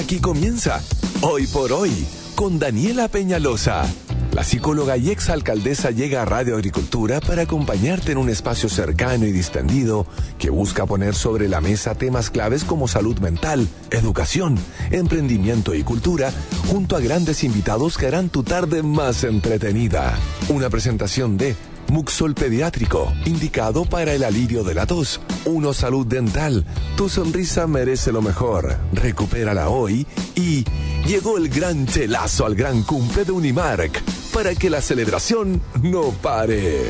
Aquí comienza Hoy por Hoy con Daniela Peñalosa. La psicóloga y exalcaldesa llega a Radio Agricultura para acompañarte en un espacio cercano y distendido que busca poner sobre la mesa temas claves como salud mental, educación, emprendimiento y cultura, junto a grandes invitados que harán tu tarde más entretenida. Una presentación de Muxol Pediátrico, indicado para el alivio de la tos. Uno Salud Dental, tu sonrisa merece lo mejor. Recupérala hoy. Y llegó el gran chelazo al gran cumple de Unimark, para que la celebración no pare.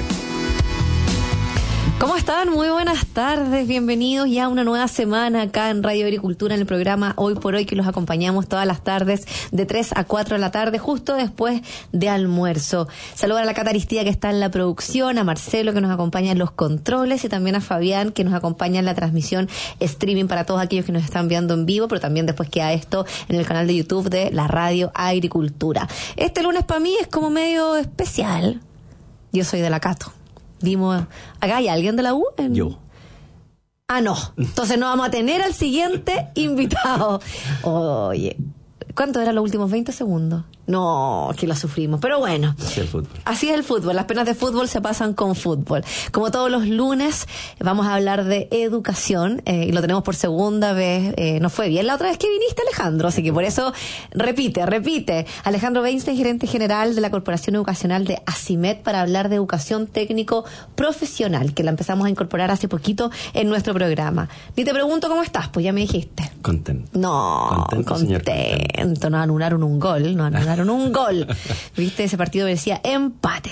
¿Cómo están? Muy buenas tardes, bienvenidos ya a una nueva semana acá en Radio Agricultura, en el programa Hoy por Hoy, que los acompañamos todas las tardes de 3 a 4 de la tarde, justo después de almuerzo. Saludar a la Cata Aristía, que está en la producción, a Marcelo, que nos acompaña en los controles, y también a Fabián, que nos acompaña en la transmisión streaming para todos aquellos que nos están viendo en vivo, pero también después queda esto en el canal de YouTube de la Radio Agricultura. Este lunes para mí es como medio especial. Yo soy de la Cato. Vimos, ¿acá hay alguien de la U? Yo. Ah, no. Entonces no vamos a tener al siguiente invitado. Oye, ¿cuánto eran los últimos 20 segundos? No, que la sufrimos. Pero bueno, así es el fútbol. Así es el fútbol. Las penas de fútbol se pasan con fútbol. Como todos los lunes, vamos a hablar de educación, y lo tenemos por segunda vez. No fue bien la otra vez que viniste, Alejandro, así que por eso repite. Alejandro Weinstein, gerente general de la Corporación Educacional de ACIMED, para hablar de educación técnico profesional, que la empezamos a incorporar hace poquito en nuestro programa. Ni te pregunto cómo estás, pues ya me dijiste. Contento. No, contento. Nos anularon un gol, ¿Viste? Ese partido decía empate.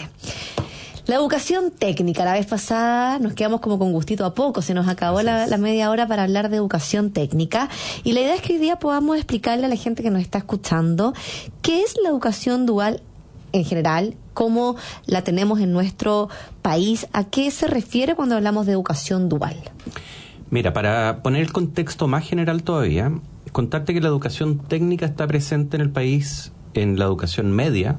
La educación técnica, la vez pasada nos quedamos como con gustito a poco, se nos acabó la media hora para hablar de educación técnica, y la idea es que hoy día podamos explicarle a la gente que nos está escuchando qué es la educación dual en general, cómo la tenemos en nuestro país, a qué se refiere cuando hablamos de educación dual. Mira, para poner el contexto más general todavía, contarte que la educación técnica está presente en el país en la educación media,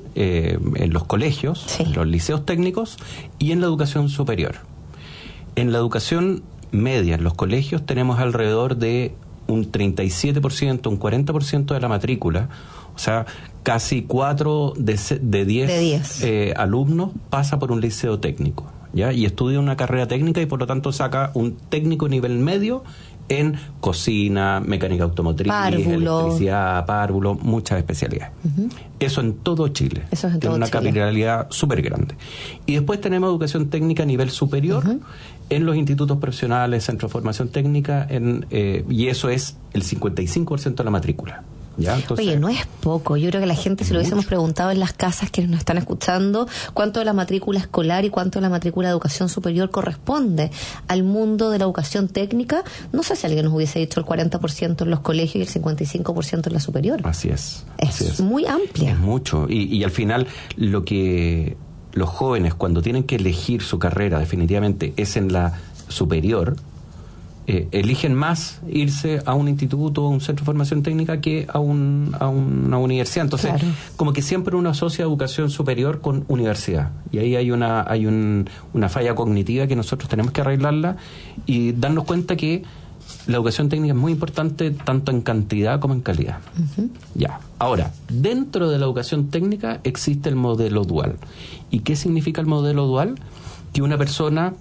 en los colegios, sí, en los liceos técnicos y en la educación superior. En la educación media, en los colegios, tenemos alrededor de un 37%, un 40% de la matrícula, o sea, casi 4 de 10 alumnos pasa por un liceo técnico, ¿ya? Y estudia una carrera técnica y por lo tanto saca un técnico nivel medio en cocina, mecánica automotriz, electricidad, párvulo, muchas especialidades. Eso en todo Chile. Tiene una capilaridad súper grande. Y después tenemos educación técnica a nivel superior en los institutos profesionales, centros de formación técnica, y eso es el 55% de la matrícula. ¿Ya? Entonces, oye, no es poco. Yo creo que la gente, si lo hubiésemos preguntado en las casas que nos están escuchando, cuánto de la matrícula escolar y cuánto de la matrícula de educación superior corresponde al mundo de la educación técnica, no sé si alguien nos hubiese dicho el 40% en los colegios y el 55% en la superior. Así es. Es muy amplia. Es mucho. Y al final, lo que los jóvenes, cuando tienen que elegir su carrera, definitivamente es en la superior. Eligen más irse a un instituto o un centro de formación técnica que a una universidad. Entonces, claro, como que siempre uno asocia educación superior con universidad. Y ahí hay una falla cognitiva que nosotros tenemos que arreglarla y darnos cuenta que la educación técnica es muy importante tanto en cantidad como en calidad. Ya. Ahora, dentro de la educación técnica existe el modelo dual. ¿Y qué significa el modelo dual? Que una persona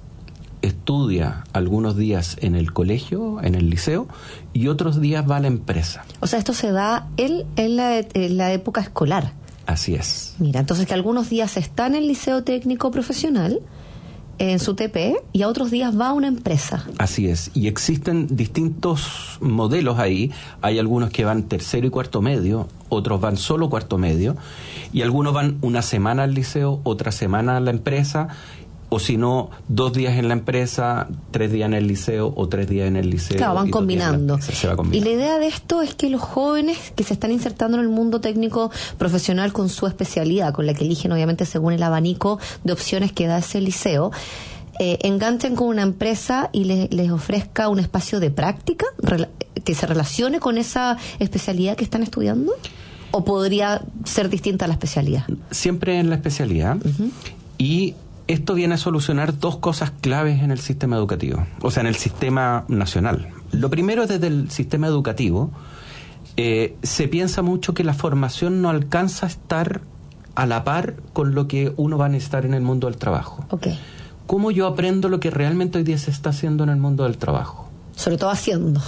estudia algunos días en el colegio, en el liceo, y otros días va a la empresa. O sea, esto se da en la época escolar. Así es. Mira, entonces que algunos días está en el liceo técnico profesional, en su TP, y a otros días va a una empresa. Así es. Y existen distintos modelos ahí. Hay algunos que van tercero y cuarto medio, otros van solo cuarto medio, y algunos van una semana al liceo, otra semana a la empresa, o si no, 2 días en la empresa, 3 días en el liceo o 3 días en el liceo. Claro, van combinando. Se va combinando. Y la idea de esto es que los jóvenes que se están insertando en el mundo técnico profesional con su especialidad, con la que eligen obviamente según el abanico de opciones que da ese liceo, enganchen con una empresa y les ofrezca un espacio de práctica que se relacione con esa especialidad que están estudiando. ¿O podría ser distinta a la especialidad? Siempre en la especialidad. Y esto viene a solucionar 2 cosas claves en el sistema educativo, o sea, en el sistema nacional. Lo primero, desde el sistema educativo, se piensa mucho que la formación no alcanza a estar a la par con lo que uno va a necesitar en el mundo del trabajo. Okay. ¿Cómo yo aprendo lo que realmente hoy día se está haciendo en el mundo del trabajo? Sobre todo haciendo.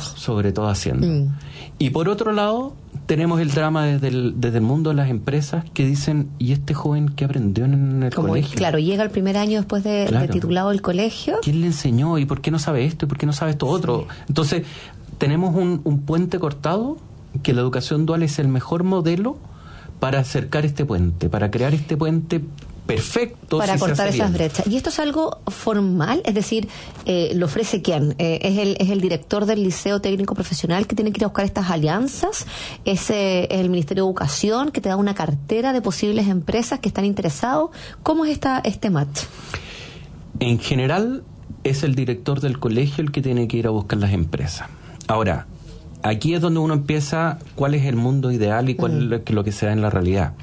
Y por otro lado, tenemos el drama desde el mundo de las empresas que dicen, ¿y este joven qué aprendió en el colegio? Claro, llega el primer año después de titulado del colegio. ¿Quién le enseñó? ¿Y por qué no sabe esto? ¿Y por qué no sabe esto otro? Entonces, tenemos un puente cortado, que la educación dual es el mejor modelo para acercar este puente, para crear este puente perfecto. Para cortar esas brechas. ¿Y esto es algo formal? Es decir, ¿lo ofrece quién? ¿Es el director del Liceo Técnico Profesional que tiene que ir a buscar estas alianzas? ¿Es el Ministerio de Educación que te da una cartera de posibles empresas que están interesados? ¿Cómo es este match? En general, es el director del colegio el que tiene que ir a buscar las empresas. Ahora, aquí es donde uno empieza cuál es el mundo ideal y cuál es lo que se da en la realidad.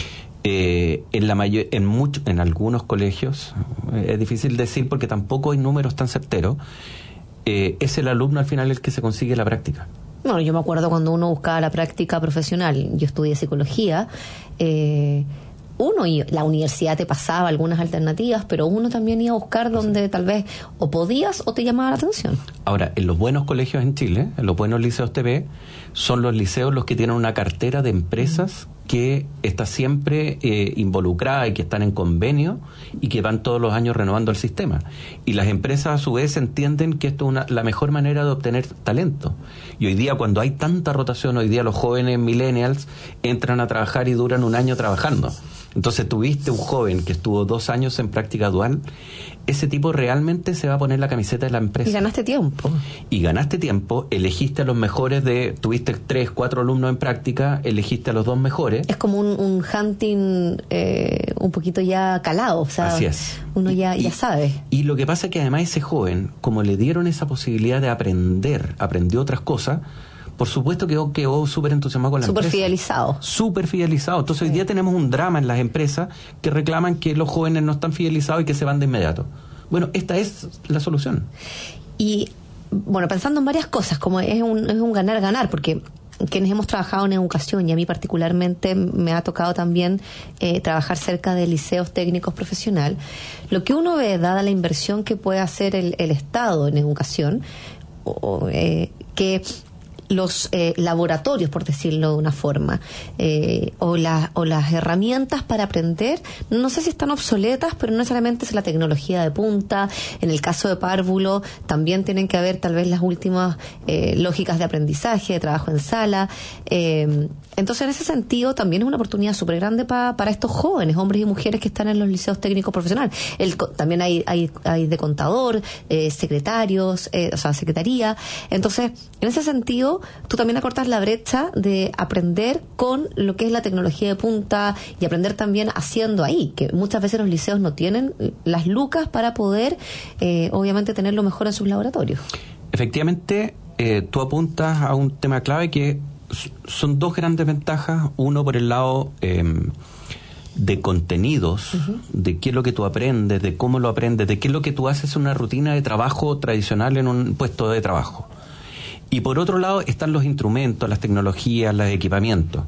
En algunos colegios, es difícil decir porque tampoco hay números tan certeros, es el alumno al final el que se consigue la práctica. Bueno, yo me acuerdo cuando uno buscaba la práctica profesional, yo estudié psicología, la universidad te pasaba algunas alternativas, pero uno también iba a buscar donde tal vez o podías o te llamaba la atención. Ahora, en los buenos colegios en Chile, en los buenos liceos TV, son los liceos los que tienen una cartera de empresas que está siempre involucrada y que están en convenio y que van todos los años renovando el sistema. Y las empresas a su vez entienden que esto es la mejor manera de obtener talento. Y hoy día, cuando hay tanta rotación, hoy día los jóvenes millennials entran a trabajar y duran un año trabajando. Entonces tuviste un joven que estuvo 2 años en práctica dual, ese tipo realmente se va a poner la camiseta de la empresa. Y ganaste tiempo, elegiste a los mejores tuviste 3, 4 alumnos en práctica, elegiste a los 2 mejores. Es como un hunting un poquito ya calado, o sea, así es. Uno ya sabe. Y lo que pasa es que además ese joven, como le dieron esa posibilidad de aprendió otras cosas, por supuesto quedó súper entusiasmado con la empresa. Súper fidelizado. Entonces hoy día tenemos un drama en las empresas que reclaman que los jóvenes no están fidelizados y que se van de inmediato. Bueno, esta es la solución. Y, bueno, pensando en varias cosas, como es un ganar-ganar, porque quienes hemos trabajado en educación, y a mí particularmente me ha tocado también trabajar cerca de liceos técnicos profesional, lo que uno ve, dada la inversión que puede hacer el Estado en educación, que los laboratorios, por decirlo de una forma, o las herramientas para aprender, no sé si están obsoletas, pero no necesariamente es la tecnología de punta. En el caso de Párvulo también tienen que haber tal vez las últimas lógicas de aprendizaje, de trabajo en sala. Entonces, en ese sentido, también es una oportunidad súper grande para estos jóvenes, hombres y mujeres que están en los liceos técnicos profesionales. También hay de contador, secretarios, secretaría. Entonces, en ese sentido, tú también acortas la brecha de aprender con lo que es la tecnología de punta y aprender también haciendo ahí, que muchas veces los liceos no tienen las lucas para poder, obviamente, tener lo mejor en sus laboratorios. Efectivamente, tú apuntas a un tema clave que son 2 grandes ventajas. Uno, por el lado de contenidos, de qué es lo que tú aprendes, de cómo lo aprendes, de qué es lo que tú haces en una rutina de trabajo tradicional en un puesto de trabajo. Y por otro lado están los instrumentos, las tecnologías, los equipamientos.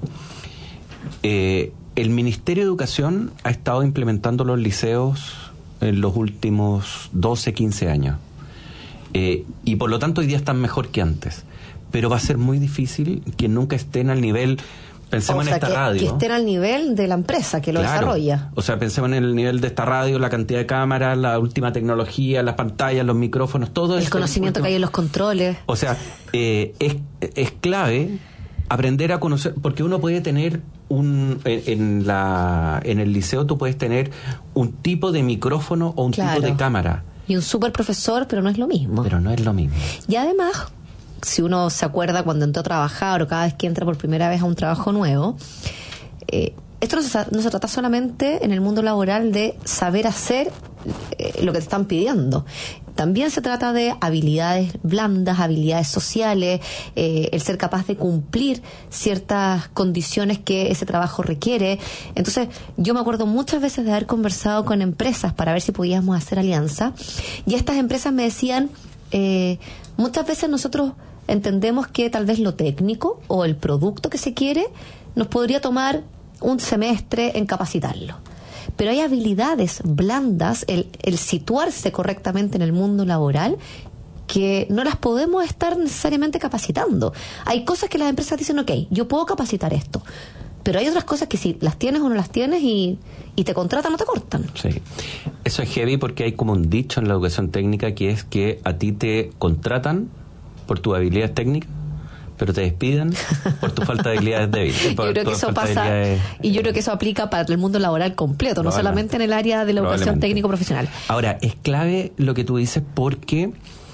El Ministerio de Educación ha estado implementando los liceos en los últimos 12, 15 años. Y por lo tanto hoy día están mejor que antes. Pero va a ser muy difícil que nunca estén al nivel. Pensemos en esta radio. Que estén al nivel de la empresa que lo desarrolla. O sea, pensemos en el nivel de esta radio, la cantidad de cámaras, la última tecnología, las pantallas, los micrófonos, todo el conocimiento que hay en los controles. O sea, es clave aprender a conocer, porque uno puede tener en el liceo tú puedes tener un tipo de micrófono o un tipo de cámara. Y un súper profesor, pero no es lo mismo. Y además, si uno se acuerda cuando entró a trabajar o cada vez que entra por primera vez a un trabajo nuevo, esto no se trata solamente en el mundo laboral de saber hacer lo que te están pidiendo. También se trata de habilidades blandas, habilidades sociales, el ser capaz de cumplir ciertas condiciones que ese trabajo requiere. Entonces, yo me acuerdo muchas veces de haber conversado con empresas para ver si podíamos hacer alianza, y estas empresas me decían, muchas veces nosotros entendemos que tal vez lo técnico o el producto que se quiere nos podría tomar un semestre en capacitarlo. Pero hay habilidades blandas, el situarse correctamente en el mundo laboral, que no las podemos estar necesariamente capacitando. Hay cosas que las empresas dicen, ok, yo puedo capacitar esto, pero hay otras cosas que si las tienes o no las tienes y te contratan o te cortan. Sí, eso es heavy porque hay como un dicho en la educación técnica que es que a ti te contratan por tu habilidad técnica, pero te despiden por tu falta de habilidades débiles. Yo creo que eso pasa, y yo creo que eso aplica para el mundo laboral completo, no solamente en el área de la educación técnico-profesional. Ahora, es clave lo que tú dices porque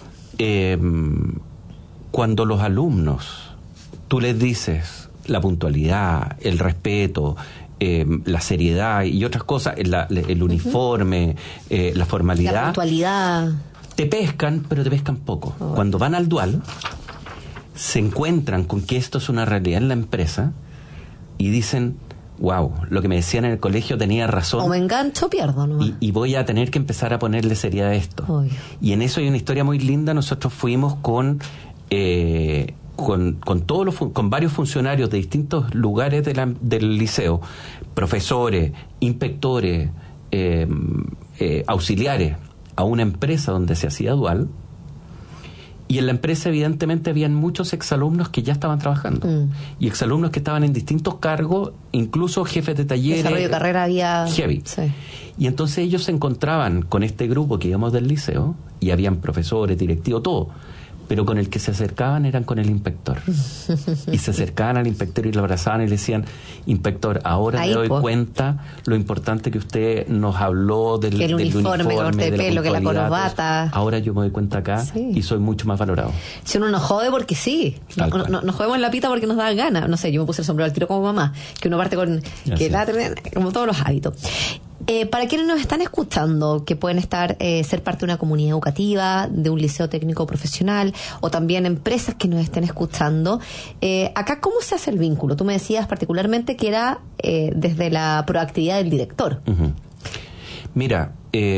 cuando los alumnos, tú les dices la puntualidad, el respeto, la seriedad y otras cosas, el uniforme, la formalidad, la puntualidad, te pescan, pero te pescan poco. Cuando van al dual, se encuentran con que esto es una realidad en la empresa y dicen, wow, lo que me decían en el colegio tenía razón. O me engancho, pierdo, ¿no? Y voy a tener que empezar a ponerle seriedad a esto. Obvio. Y en eso hay una historia muy linda. Nosotros fuimos con varios funcionarios de distintos lugares del liceo, profesores, inspectores, auxiliares, a una empresa donde se hacía dual. Y en la empresa evidentemente habían muchos exalumnos que ya estaban trabajando. Y exalumnos que estaban en distintos cargos, incluso jefes de talleres. Desarrollo de carrera había... Heavy. Sí. Y entonces ellos se encontraban con este grupo que íbamos del liceo, y habían profesores, directivos, todo. Pero con el que se acercaban eran con el inspector. Y se acercaban al inspector y lo abrazaban y le decían, inspector, ahora me doy cuenta lo importante que usted nos habló del uniforme, corte de pelo, que la corbata. Ahora yo me doy cuenta acá y soy mucho más valorado. Si uno nos jode porque sí, nos jodemos en la pita porque nos da ganas. No sé, yo me puse el sombrero al tiro como mamá, que uno parte con como todos los hábitos. Para quienes nos están escuchando, que pueden ser parte de una comunidad educativa, de un liceo técnico profesional, o también empresas que nos estén escuchando, acá, ¿cómo se hace el vínculo? Tú me decías particularmente que era desde la proactividad del director. Uh-huh. Mira,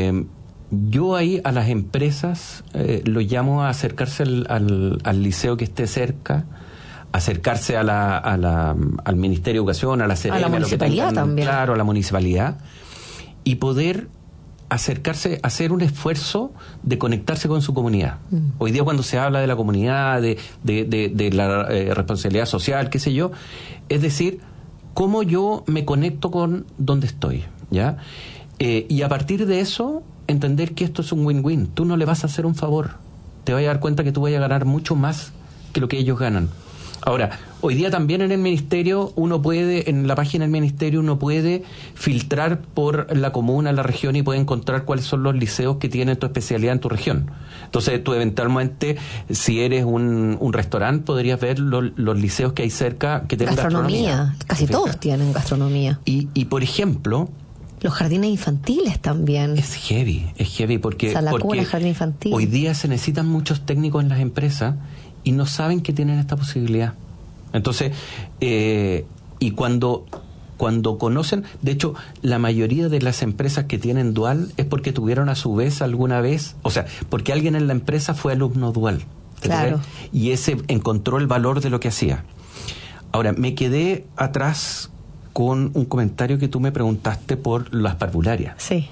yo ahí a las empresas lo llamo a acercarse al liceo que esté cerca, acercarse al Ministerio de Educación, a la CEREM, a la municipalidad también. Claro, a la municipalidad, y poder acercarse, hacer un esfuerzo de conectarse con su comunidad. Hoy día cuando se habla de la comunidad, de la responsabilidad social, qué sé yo, es decir, cómo yo me conecto con donde estoy, ¿ya? Y a partir de eso, entender que esto es un win-win. Tú no le vas a hacer un favor. Te vas a dar cuenta que tú vas a ganar mucho más que lo que ellos ganan. Ahora, hoy día también en el ministerio en la página del ministerio uno puede filtrar por la comuna, la región, y puede encontrar cuáles son los liceos que tienen tu especialidad en tu región. Entonces tú eventualmente, si eres un restaurante, podrías ver los liceos que hay cerca que tienen gastronomía. Casi todos tienen gastronomía. Y por ejemplo, los jardines infantiles también. Es heavy porque jardín infantil. Hoy día se necesitan muchos técnicos en las empresas y no saben que tienen esta posibilidad. Entonces, y cuando conocen, de hecho, la mayoría de las empresas que tienen dual es porque tuvieron a su vez alguna vez, o sea, porque alguien en la empresa fue alumno dual. Claro. Y ese encontró el valor de lo que hacía. Ahora, me quedé atrás con un comentario que tú me preguntaste por las parvularias. Sí.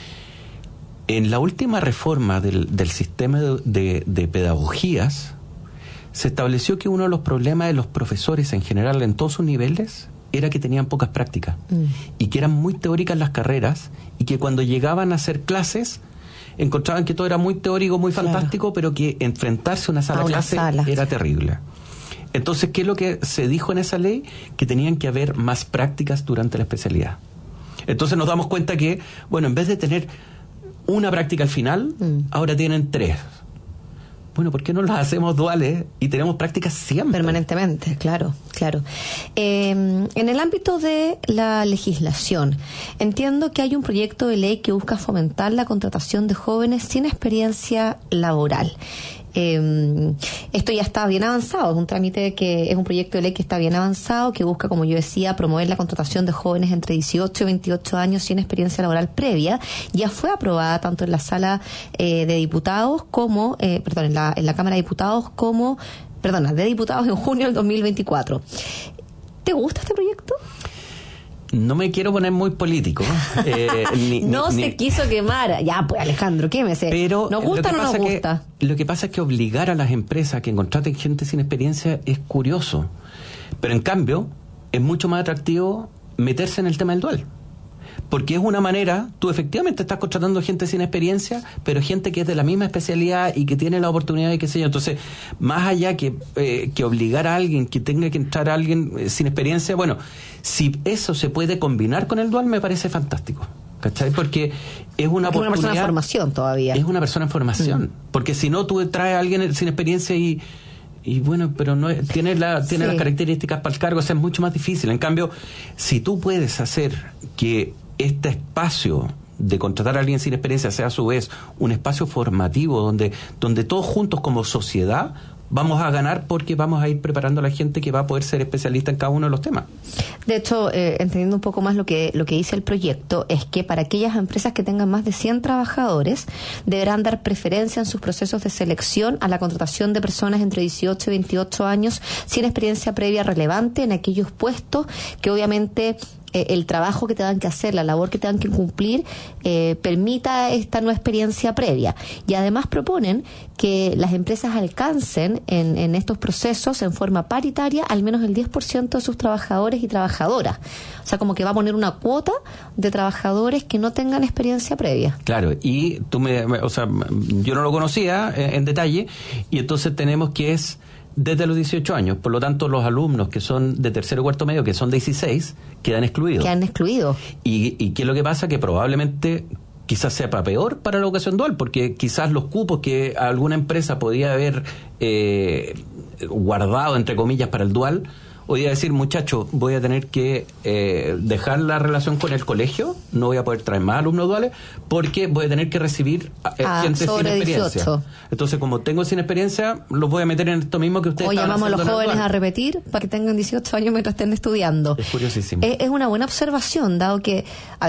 En la última reforma del sistema de pedagogías, se estableció que uno de los problemas de los profesores en general, en todos sus niveles, era que tenían pocas prácticas y que eran muy teóricas las carreras, y que cuando llegaban a hacer clases encontraban que todo era muy teórico, muy fantástico, pero que enfrentarse a una sala de clase era terrible. Entonces, ¿qué es lo que se dijo en esa ley? Que tenían que haber más prácticas durante la especialidad. Entonces nos damos cuenta que, bueno, en vez de tener una práctica al final, ahora tienen 3. Bueno, ¿por qué no las hacemos duales y tenemos prácticas siempre? Permanentemente, claro. En el ámbito de la legislación, entiendo que hay un proyecto de ley que busca fomentar la contratación de jóvenes sin experiencia laboral. Esto ya está bien avanzado, es un trámite que es un proyecto de ley que está bien avanzado, que busca, como yo decía, promover la contratación de jóvenes entre 18 y 28 años sin experiencia laboral previa. Ya fue aprobada tanto en la sala de diputados como, en la Cámara de Diputados como de diputados en junio del 2024. ¿Te gusta este proyecto? No me quiero poner muy político. Se quiso quemar. Ya, pues Alejandro, quémese. Pero ¿nos gusta o no nos gusta? Lo que pasa es que obligar a las empresas a que contraten gente sin experiencia es curioso. Pero en cambio, es mucho más atractivo meterse en el tema del dual. Porque es una manera, tú efectivamente estás contratando gente sin experiencia, pero gente que es de la misma especialidad y que tiene la oportunidad de qué sé yo. Entonces, más allá que obligar a alguien, que tenga que entrar a alguien sin experiencia, bueno, si eso se puede combinar con el dual, me parece fantástico. ¿Cachai? Porque es una oportunidad. Es una persona en formación todavía. Es una persona en formación. Porque si no, tú traes a alguien sin experiencia y bueno, pero no tiene las características para el cargo, o sea, es mucho más difícil. En cambio, si tú puedes hacer que este espacio de contratar a alguien sin experiencia sea a su vez un espacio formativo donde todos juntos como sociedad vamos a ganar, porque vamos a ir preparando a la gente que va a poder ser especialista en cada uno de los temas. De hecho, entendiendo un poco más lo que dice el proyecto, es que para aquellas empresas que tengan más de 100 trabajadores, deberán dar preferencia en sus procesos de selección a la contratación de personas entre 18 y 28 años sin experiencia previa relevante en aquellos puestos que obviamente el trabajo que tengan que hacer, la labor que tengan que cumplir, permita esta nueva experiencia previa. Y además proponen que las empresas alcancen en estos procesos en forma paritaria al menos el 10% de sus trabajadores y trabajadoras. O sea, como que va a poner una cuota de trabajadores que no tengan experiencia previa. Claro, y yo no lo conocía en detalle, y entonces tenemos que es desde los 18 años. Por lo tanto, los alumnos que son de tercero y cuarto medio, que son 16, quedan excluidos. ¿Y qué es lo que pasa? Que probablemente quizás sea para peor para la educación dual, porque quizás los cupos que alguna empresa podía haber guardado, entre comillas, para el dual, hoy día decir, muchachos, voy a tener que dejar la relación con el colegio, no voy a poder traer más alumnos duales, porque voy a tener que recibir gente sin experiencia. 18. Entonces, como tengo sin experiencia, los voy a meter en esto mismo que ustedes están haciendo. O llamamos a los jóvenes a repetir para que tengan 18 años mientras estén estudiando. Es curiosísimo. Es una buena observación, dado que,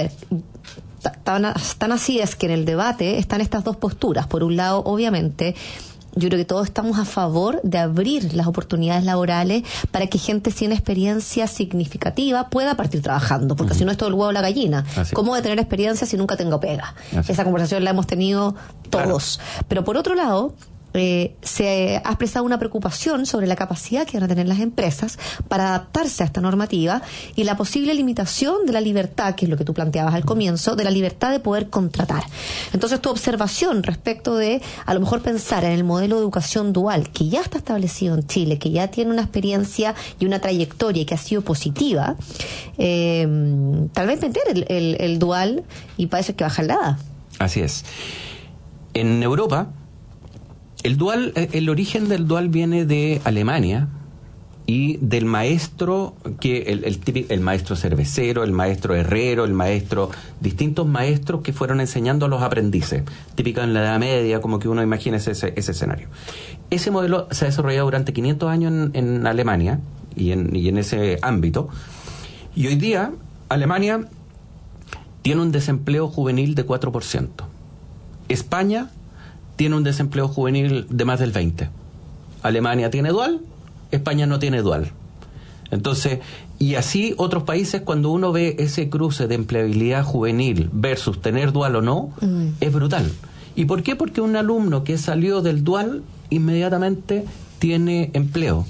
tan así es que en el debate están estas dos posturas. Por un lado, obviamente, yo creo que todos estamos a favor de abrir las oportunidades laborales para que gente sin experiencia significativa pueda partir trabajando, porque si no es todo el huevo o la gallina. ¿Cómo voy a tener experiencia si nunca tengo pega? Esa conversación la hemos tenido todos. Claro. Pero por otro lado, se ha expresado una preocupación sobre la capacidad que van a tener las empresas para adaptarse a esta normativa y la posible limitación de la libertad, que es lo que tú planteabas al comienzo, de la libertad de poder contratar. Entonces, tu observación respecto de, a lo mejor, pensar en el modelo de educación dual que ya está establecido en Chile, que ya tiene una experiencia y una trayectoria y que ha sido positiva, tal vez meter el dual, y para eso hay que bajar la edad. Así es. En Europa, el origen del dual viene de Alemania y del maestro, el maestro cervecero, el maestro herrero, distintos maestros que fueron enseñando a los aprendices, típico en la Edad Media, como que uno imagina ese escenario. Ese modelo se ha desarrollado durante 500 años en Alemania y en ese ámbito, y hoy día Alemania tiene un desempleo juvenil de 4%. España tiene un desempleo juvenil de más del 20%. Alemania tiene dual, España no tiene dual. Entonces, y así otros países, cuando uno ve ese cruce de empleabilidad juvenil versus tener dual o no, es brutal. ¿Y por qué? Porque un alumno que salió del dual inmediatamente tiene empleo.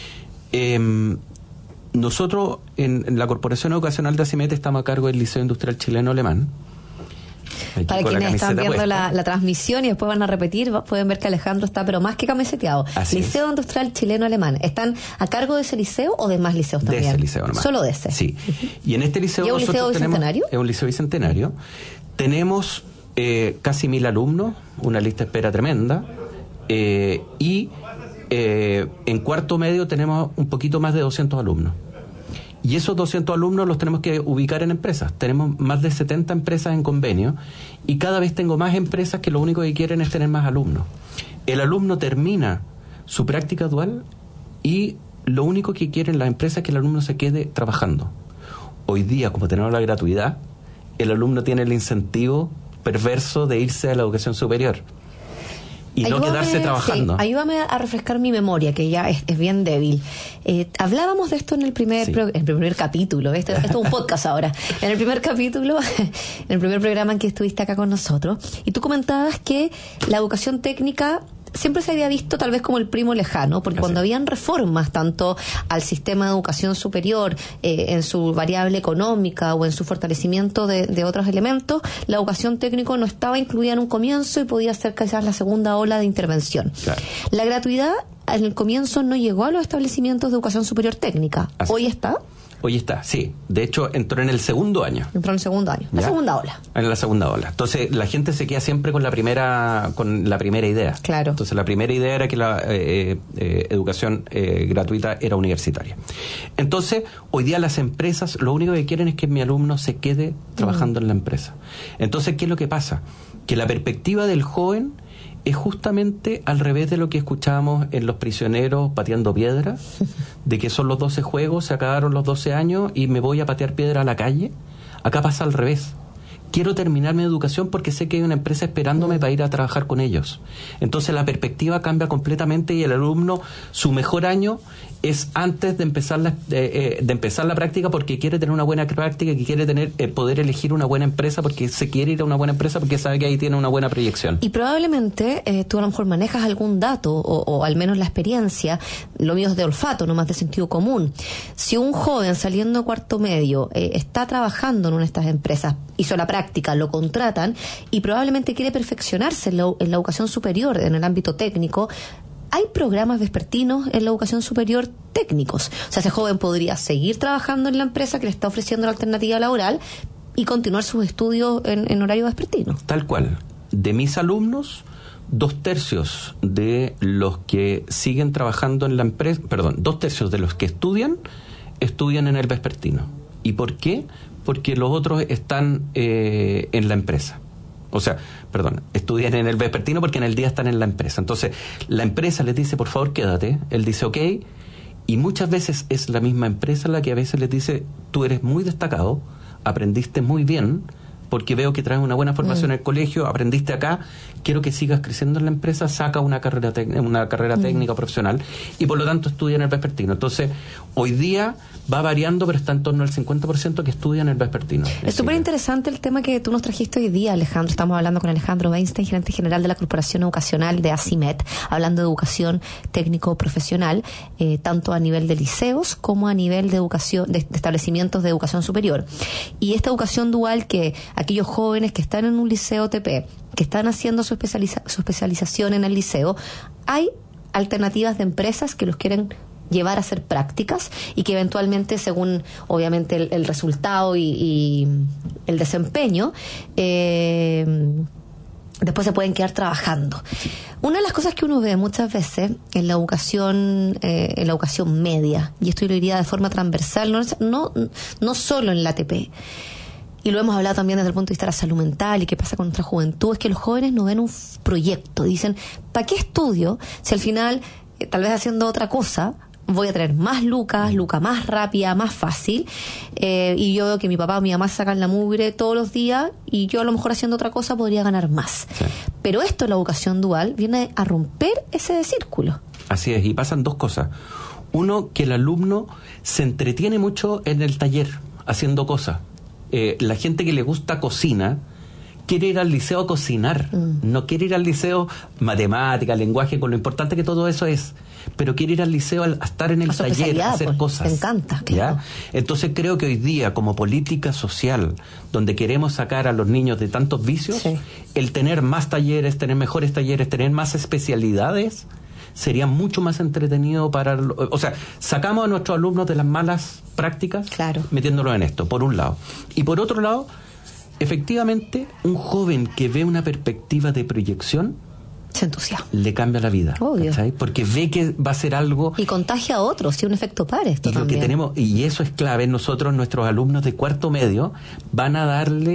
Nosotros en la Corporación Educacional de ACIMET estamos a cargo del Liceo Industrial Chileno Alemán. Para quienes están viendo la transmisión y después van a repetir, pueden ver que Alejandro está pero más que camiseteado. Liceo Industrial Chileno Alemán. ¿Están a cargo de ese liceo o de más liceos también? De ese liceo nomás. Solo de ese. Sí. Y en este liceo ¿Y es un liceo bicentenario? Es un liceo bicentenario. Tenemos casi 1.000 alumnos, una lista de espera tremenda, y en cuarto medio tenemos un poquito más de 200 alumnos. Y esos 200 alumnos los tenemos que ubicar en empresas. Tenemos más de 70 empresas en convenio y cada vez tengo más empresas que lo único que quieren es tener más alumnos. El alumno termina su práctica dual y lo único que quieren las empresas es que el alumno se quede trabajando. Hoy día, como tenemos la gratuidad, el alumno tiene el incentivo perverso de irse a la educación superior. y no quedarse trabajando. Sí, ayúdame a refrescar mi memoria, que ya es bien débil. Hablábamos de esto en el primer capítulo. Esto es un podcast ahora. En el primer capítulo, en el primer programa en que estuviste acá con nosotros, y tú comentabas que la educación técnica siempre se había visto tal vez como el primo lejano, porque cuando habían reformas tanto al sistema de educación superior, en su variable económica o en su fortalecimiento de otros elementos, la educación técnica no estaba incluida en un comienzo y podía ser quizás la segunda ola de intervención. Claro. La gratuidad en el comienzo no llegó a los establecimientos de educación superior técnica. Así. ¿Hoy está? Hoy está, sí. De hecho, entró en el segundo año. Entró en el segundo año. La segunda ola. En la segunda ola. Entonces, la gente se queda siempre con la primera idea. Claro. Entonces, la primera idea era que la educación gratuita era universitaria. Entonces, hoy día las empresas lo único que quieren es que mi alumno se quede trabajando en la empresa. Entonces, ¿qué es lo que pasa? Que la perspectiva del joven es justamente al revés de lo que escuchábamos en Los Prisioneros pateando piedra, de que son los 12 juegos, se acabaron los 12 años y me voy a patear piedra a la calle. Acá pasa al revés. Quiero terminar mi educación porque sé que hay una empresa esperándome para ir a trabajar con ellos. Entonces la perspectiva cambia completamente y el alumno, su mejor año es antes de empezar la práctica, porque quiere tener una buena práctica, que quiere tener poder elegir una buena empresa, porque se quiere ir a una buena empresa, porque sabe que ahí tiene una buena proyección. Y probablemente tú a lo mejor manejas algún dato o al menos la experiencia, lo mío es de olfato, no más de sentido común. Si un joven saliendo de cuarto medio está trabajando en una de estas empresas, hizo la práctica, lo contratan y probablemente quiere perfeccionarse en la educación superior, en el ámbito técnico, hay programas vespertinos en la educación superior técnicos. O sea, ese joven podría seguir trabajando en la empresa que le está ofreciendo la alternativa laboral y continuar sus estudios en horario vespertino. Tal cual. De mis alumnos, 2/3 de los que siguen trabajando en la empresa, 2/3 de los que estudian en el vespertino. ¿Y por qué? Porque los otros están en la empresa. O sea, estudian en el vespertino porque en el día están en la empresa. Entonces, la empresa les dice, por favor, quédate. Él dice, ok. Y muchas veces es la misma empresa la que a veces les dice, tú eres muy destacado, aprendiste muy bien, porque veo que traes una buena formación en el colegio, aprendiste acá, quiero que sigas creciendo en la empresa, saca una carrera técnica profesional, y por lo tanto estudia en el vespertino. Entonces, hoy día va variando, pero está en torno al 50% que estudia en el vespertino. Es súper interesante el tema que tú nos trajiste hoy día, Alejandro. Estamos hablando con Alejandro Weinstein, gerente general de la Corporación Educacional de ACIMED, hablando de educación técnico-profesional, tanto a nivel de liceos como a nivel de educación, de establecimientos de educación superior. Y esta educación dual, que aquellos jóvenes que están en un liceo TP, que están haciendo su especialización en el liceo, hay alternativas de empresas que los quieren llevar a hacer prácticas y que eventualmente, según obviamente el resultado y el desempeño, después se pueden quedar trabajando. Una de las cosas que uno ve muchas veces en la educación media, y esto lo diría de forma transversal, no solo en la ATP, y lo hemos hablado también desde el punto de vista de la salud mental y qué pasa con nuestra juventud, es que los jóvenes no ven un proyecto. Dicen, ¿para qué estudio si al final, tal vez haciendo otra cosa, voy a tener más lucas más rápida, más fácil? Y yo veo que mi papá o mi mamá sacan la mugre todos los días y yo a lo mejor haciendo otra cosa podría ganar más. Sí. Pero esto, la educación dual, viene a romper ese círculo. Así es, y pasan dos cosas. Uno, que el alumno se entretiene mucho en el taller haciendo cosas. La gente que le gusta cocina quiere ir al liceo a cocinar, no quiere ir al liceo matemática, lenguaje, con lo importante que todo eso es, pero quiere ir al liceo a estar en el taller, a hacer cosas. Me encanta, claro. ¿Ya? Entonces creo que hoy día, como política social, donde queremos sacar a los niños de tantos vicios, sí, el tener más talleres, tener mejores talleres, tener más especialidades, sería mucho más entretenido o sea, sacamos a nuestros alumnos de las malas prácticas, claro, metiéndolos en esto, por un lado. Y por otro lado, efectivamente, un joven que ve una perspectiva de proyección se entusiasma, le cambia la vida, ¿cachai? Porque ve que va a ser algo y contagia a otros, sí, un efecto par esto y también. Lo que tenemos, y eso es clave, nuestros alumnos de cuarto medio van a darle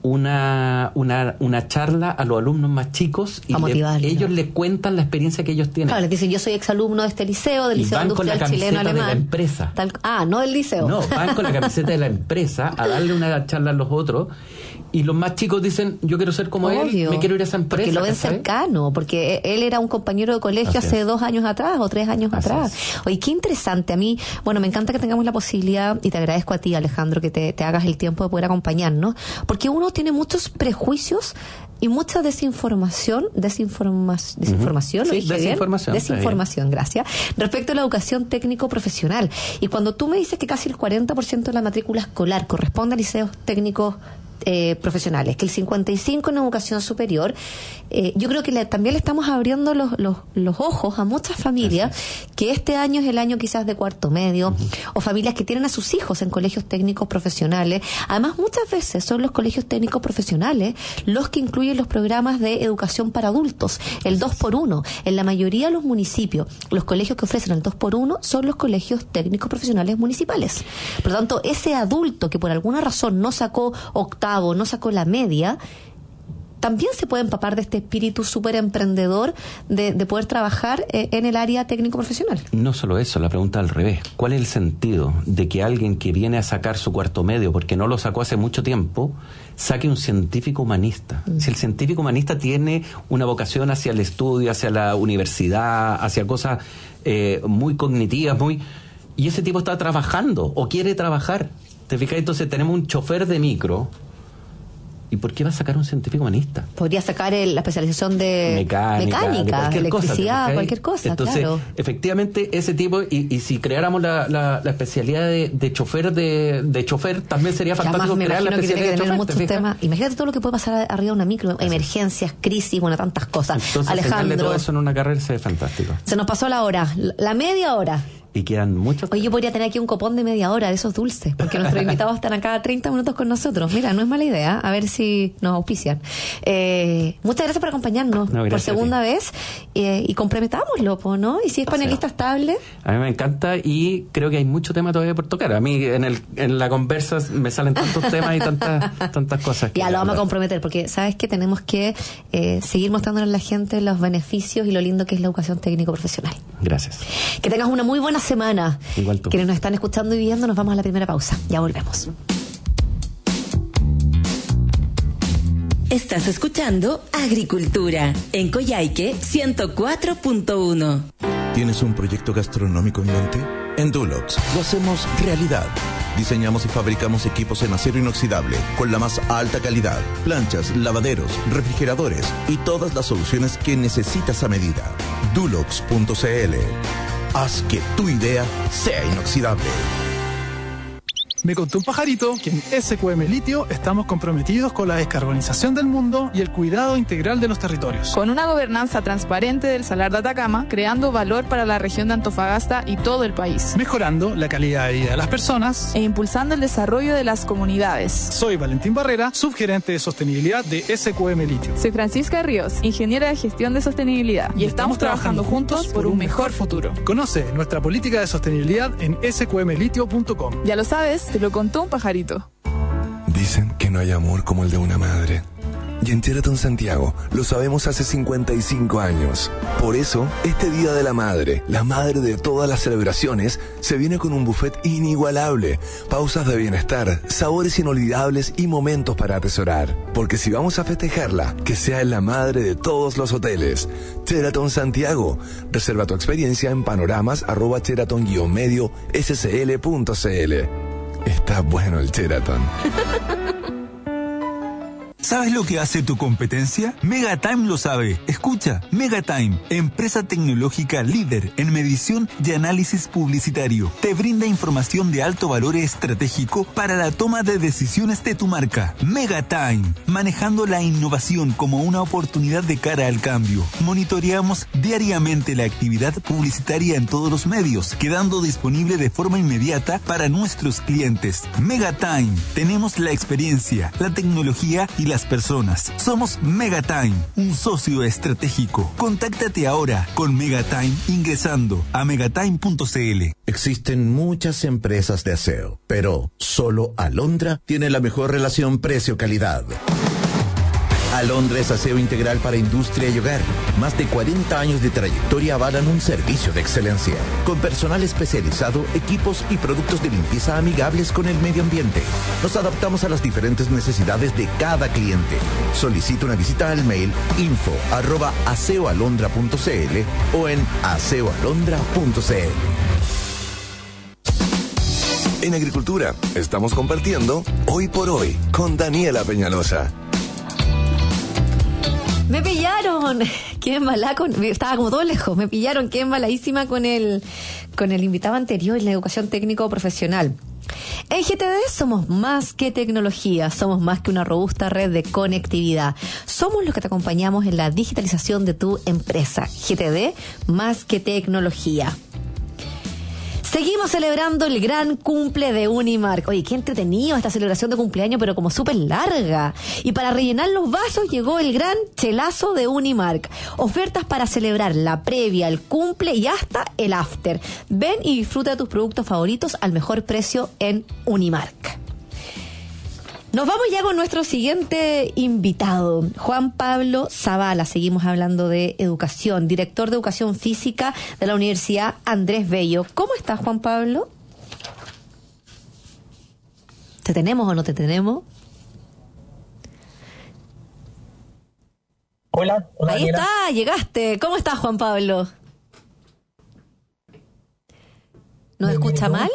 una charla a los alumnos más chicos y ellos le cuentan la experiencia que ellos tienen. Claro, les dicen, yo soy exalumno de este liceo, del Liceo Industrial Chileno Alemán. De la empresa. No del liceo. No, van con la camiseta de la empresa a darle una charla a los otros. Y los más chicos dicen, yo quiero ser como él, me quiero ir a esa empresa. Porque lo ven cercano, porque él era un compañero de colegio hace 2 años atrás o 3 años atrás. Oye, qué interesante. A mí, bueno, me encanta que tengamos la posibilidad, y te agradezco a ti, Alejandro, que te hagas el tiempo de poder acompañarnos, porque uno tiene muchos prejuicios y mucha desinformación, gracias, respecto a la educación técnico-profesional. Y cuando tú me dices que casi el 40% de la matrícula escolar corresponde a liceos técnicos profesionales, que el 55% en educación superior, yo creo que también le estamos abriendo los ojos a muchas familias que este año es el año quizás de cuarto medio, o familias que tienen a sus hijos en colegios técnicos profesionales. Además, muchas veces son los colegios técnicos profesionales los que incluyen los programas de educación para adultos, el 2x1. En la mayoría de los municipios, los colegios que ofrecen el 2x1 son los colegios técnicos profesionales municipales. Por lo tanto, ese adulto que por alguna razón no sacó octavo, no sacó la media, también se puede empapar de este espíritu súper emprendedor de poder trabajar en el área técnico-profesional. No solo eso, la pregunta al revés. ¿Cuál es el sentido de que alguien que viene a sacar su cuarto medio, porque no lo sacó hace mucho tiempo, saque un científico humanista? Si el científico humanista tiene una vocación hacia el estudio, hacia la universidad, hacia cosas muy cognitivas, y ese tipo está trabajando o quiere trabajar. ¿Te fijas? Entonces tenemos un chofer de micro. ¿Y por qué va a sacar un científico humanista? Podría sacar la especialización de mecánica, de electricidad, cualquier cosa. Entonces, claro, efectivamente, ese tipo, y si creáramos la especialidad de chofer también sería fantástico crear la especialidad de chofer. Muchos temas. Imagínate todo lo que puede pasar arriba de una micro, emergencias, crisis, tantas cosas. Entonces, Alejandro, todo eso en una carrera sería fantástico. Se nos pasó la hora, la media hora. Y quedan muchos. Oye, yo podría tener aquí un copón de media hora de esos dulces, porque nuestros invitados están acá 30 minutos con nosotros. Mira, no es mala idea, a ver si nos auspician. Muchas gracias por acompañarnos por segunda vez, y comprometámoslo, ¿no? Y si es panelista estable. A mí me encanta y creo que hay mucho tema todavía por tocar. A mí en la conversa me salen tantos temas y tantas cosas. Ya lo vamos a comprometer, porque sabes que tenemos que seguir mostrándole a la gente los beneficios y lo lindo que es la educación técnico-profesional. Gracias. Que tengas una muy buena semana. Igual tú. Quienes nos están escuchando y viendo, nos vamos a la primera pausa. Ya volvemos. Estás escuchando Agricultura en Coyhaique 104.1. ¿Tienes un proyecto gastronómico en mente? En Dulux lo hacemos realidad. Diseñamos y fabricamos equipos en acero inoxidable con la más alta calidad, planchas, lavaderos, refrigeradores y todas las soluciones que necesitas a medida. Dulux.cl. Haz que tu idea sea inoxidable. Me contó un pajarito que en SQM Litio estamos comprometidos con la descarbonización del mundo y el cuidado integral de los territorios. Con una gobernanza transparente del Salar de Atacama, creando valor para la región de Antofagasta y todo el país. Mejorando la calidad de vida de las personas e impulsando el desarrollo de las comunidades. Soy Valentín Barrera, subgerente de sostenibilidad de SQM Litio. Soy Francisca Ríos, ingeniera de gestión de sostenibilidad. Y estamos trabajando juntos por un mejor futuro. Conoce nuestra política de sostenibilidad en sqmlitio.com. Ya lo sabes, te lo contó un pajarito. Dicen que no hay amor como el de una madre. Y en Sheraton Santiago lo sabemos hace 55 años. Por eso, este Día de la Madre, la madre de todas las celebraciones, se viene con un buffet inigualable, pausas de bienestar, sabores inolvidables y momentos para atesorar. Porque si vamos a festejarla, que sea en la madre de todos los hoteles. Sheraton Santiago. Reserva tu experiencia en panoramas@sheraton-medio-scl.cl. Está bueno el Sheraton. ¿Sabes lo que hace tu competencia? Megatime lo sabe. Escucha, Megatime, empresa tecnológica líder en medición y análisis publicitario. Te brinda información de alto valor estratégico para la toma de decisiones de tu marca. Megatime, manejando la innovación como una oportunidad de cara al cambio. Monitoreamos diariamente la actividad publicitaria en todos los medios, quedando disponible de forma inmediata para nuestros clientes. Megatime, tenemos la experiencia, la tecnología y las personas. Somos Megatime, un socio estratégico. Contáctate ahora con Megatime ingresando a megatime.cl. Existen muchas empresas de aseo, pero solo Alondra tiene la mejor relación precio-calidad. Alondra es aseo integral para industria y hogar. Más de 40 años de trayectoria avalan un servicio de excelencia. Con personal especializado, equipos y productos de limpieza amigables con el medio ambiente. Nos adaptamos a las diferentes necesidades de cada cliente. Solicita una visita al mail info@aseoalondra.cl o en aseoalondra.cl. En Agricultura estamos compartiendo Hoy por Hoy con Daniela Peñalosa. Me pillaron. Qué mala estaba como todo lejos. Me pillaron. Qué embaladísima con el invitado anterior en la educación técnico profesional. En GTD somos más que tecnología, somos más que una robusta red de conectividad. Somos los que te acompañamos en la digitalización de tu empresa. GTD, más que tecnología. Seguimos celebrando el gran cumple de Unimark. Oye, qué entretenido esta celebración de cumpleaños, pero como súper larga. Y para rellenar los vasos llegó el gran chelazo de Unimark. Ofertas para celebrar la previa, el cumple y hasta el after. Ven y disfruta de tus productos favoritos al mejor precio en Unimark. Nos vamos ya con nuestro siguiente invitado, Juan Pablo Zavala. Seguimos hablando de educación, director de educación física de la Universidad Andrés Bello. ¿Cómo estás, Juan Pablo? ¿Te tenemos o no te tenemos? Hola. Ahí Daniela. está, llegaste. ¿Cómo estás, Juan Pablo? ¿Nos escucha mal?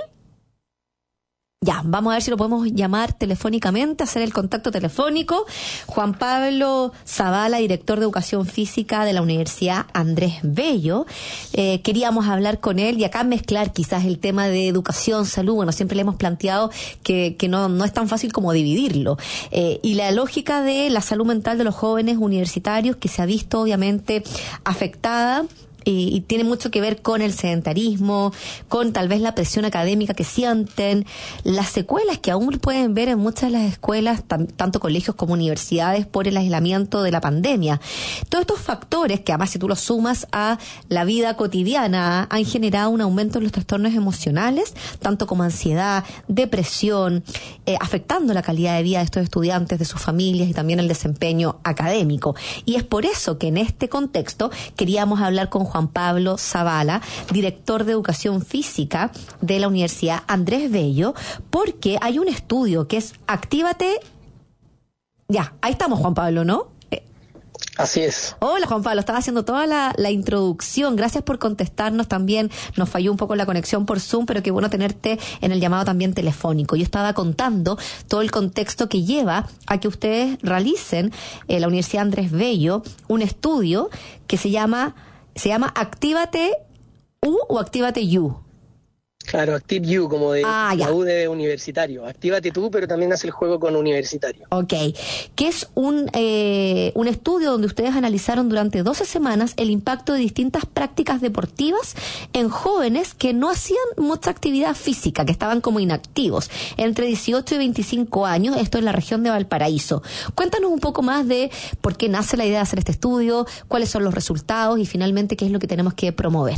Ya, vamos a ver si lo podemos llamar telefónicamente, hacer el contacto telefónico. Juan Pablo Zavala, director de Educación Física de la Universidad Andrés Bello. Queríamos hablar con él y acá mezclar quizás el tema de educación, salud. Bueno, siempre le hemos planteado que no es tan fácil como dividirlo. Y la lógica de la salud mental de los jóvenes universitarios que se ha visto obviamente afectada. Y tiene mucho que ver con el sedentarismo, con tal vez la presión académica que sienten, las secuelas que aún pueden ver en muchas de las escuelas, tanto colegios como universidades, por el aislamiento de la pandemia. Todos estos factores, que además si tú los sumas a la vida cotidiana, han generado un aumento en los trastornos emocionales, tanto como ansiedad, depresión, afectando la calidad de vida de estos estudiantes, de sus familias y también el desempeño académico. Y es por eso que en este contexto queríamos hablar con Juan Pablo Zavala, director de Educación Física de la Universidad Andrés Bello, porque hay un estudio que es Actívate. Ya, ahí estamos, Juan Pablo, ¿no? Así es. Hola, Juan Pablo, estaba haciendo toda la introducción. Gracias por contestarnos también. Nos falló un poco la conexión por Zoom, pero qué bueno tenerte en el llamado también telefónico. Yo estaba contando todo el contexto que lleva a que ustedes realicen en la Universidad Andrés Bello un estudio que se llama Actívate U o Actívate You. Claro, Active You, como de la U de universitario. Actívate tú, pero también hace el juego con universitario. Ok, que es un estudio donde ustedes analizaron durante 12 semanas el impacto de distintas prácticas deportivas en jóvenes que no hacían mucha actividad física, que estaban como inactivos, entre 18 y 25 años, esto en la región de Valparaíso. Cuéntanos un poco más de por qué nace la idea de hacer este estudio, cuáles son los resultados y finalmente qué es lo que tenemos que promover.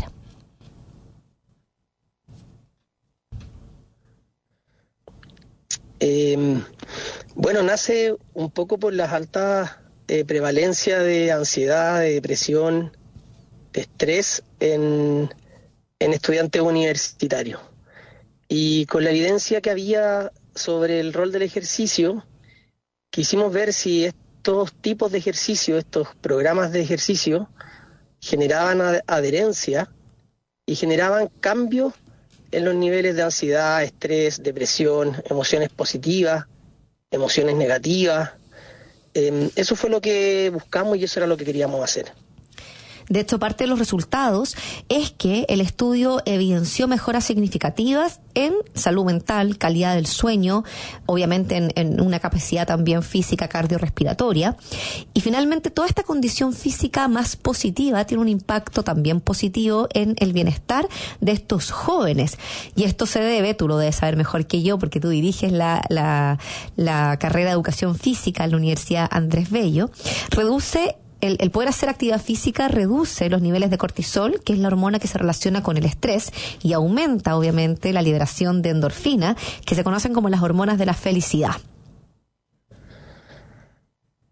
Bueno, nace un poco por las altas prevalencia de ansiedad, de depresión, de estrés en estudiantes universitarios. Y con la evidencia que había sobre el rol del ejercicio, quisimos ver si estos tipos de ejercicio, estos programas de ejercicio, generaban adherencia y generaban cambios en los niveles de ansiedad, estrés, depresión, emociones positivas, emociones negativas. Eso fue lo que buscamos y eso era lo que queríamos hacer. De hecho, parte de los resultados es que el estudio evidenció mejoras significativas en salud mental, calidad del sueño, obviamente en una capacidad también física cardiorrespiratoria. Y finalmente, toda esta condición física más positiva tiene un impacto también positivo en el bienestar de estos jóvenes. Y esto se debe, tú lo debes saber mejor que yo, porque tú diriges la carrera de educación física en la Universidad Andrés Bello, reduce el poder hacer actividad física reduce los niveles de cortisol, que es la hormona que se relaciona con el estrés, y aumenta, obviamente, la liberación de endorfina, que se conocen como las hormonas de la felicidad.